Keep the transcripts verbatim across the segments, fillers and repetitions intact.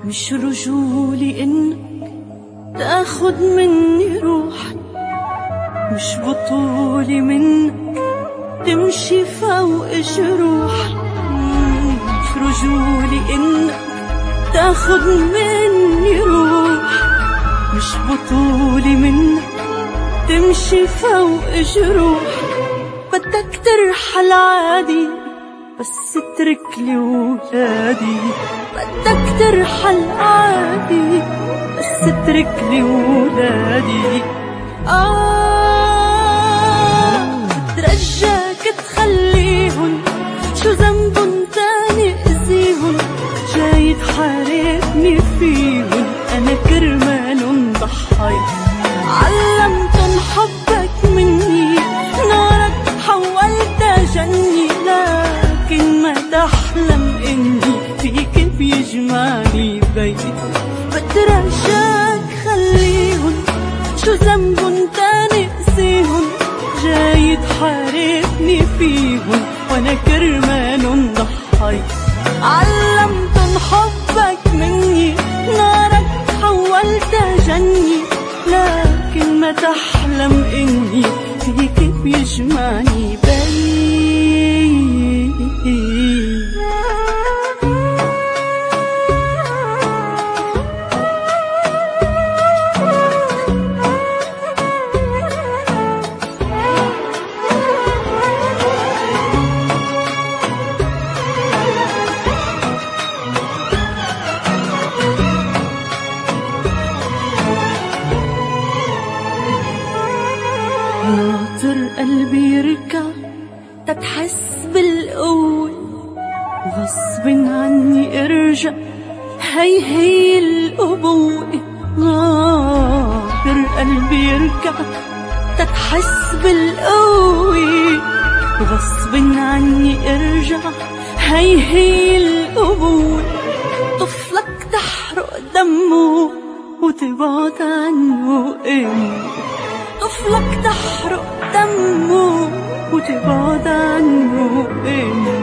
مش رجولي انك تاخد مني روحي، مش بطولي منك تمشي فوق جروحي. مش رجولي انك تاخد مني روحي، مش بطولي منك تمشي فوق جروحي. بدك ترحل عادي بس اترك لي ولادي، بدك ترحل عادي بس اترك لي ولادي. آه بترجاك تخليهن، شو ذنبن تاني اذيهن، جاي تحاربني فيهن، انا كرمالن ضحيت. علمتن حبك مني، نارك حولتها جني، لكن ما تحلم اني فيك بيجمعني بيت. بترجاك خليهن، شو ذنبن تاني اذيهن، جاي تحاربني فيهن، وانا كرمالن ضحيت. علمتن حبك مني، نارك حولتها جني، لكن ما تحلم اني فيك بيجمعني بيت. ناطر قلبي يركع تتحس بالقوة، غصب عني ارجع، هي هي الأبوة. ناطر قلبي يركع تتحس بالقوة، غصب عني ارجع، هي هي الأبوة. طفلك تحرق دمه وتبعد عنه امه، طفلك تحرق دمه وتبعد عنه امه.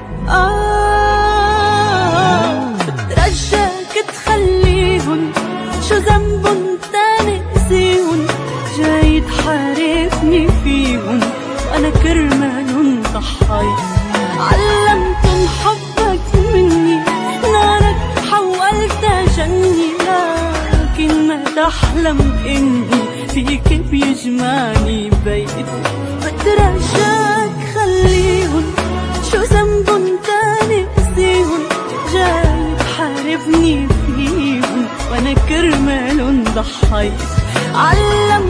آه بترجاك تخليهن، شو ذنبن تاني اذيهن، جاي تحاربني فيهن، وانا كرمالن ضحيت. علمتن حبك مني، نارك حولتها جني، لكن ما تحلم اني فيك بيجمعني بيت. بترجاك خليهن، شو ذنبن تاني اذيهن، جاي تحاربني فيهن، وانا كرمالن ضحيت. علم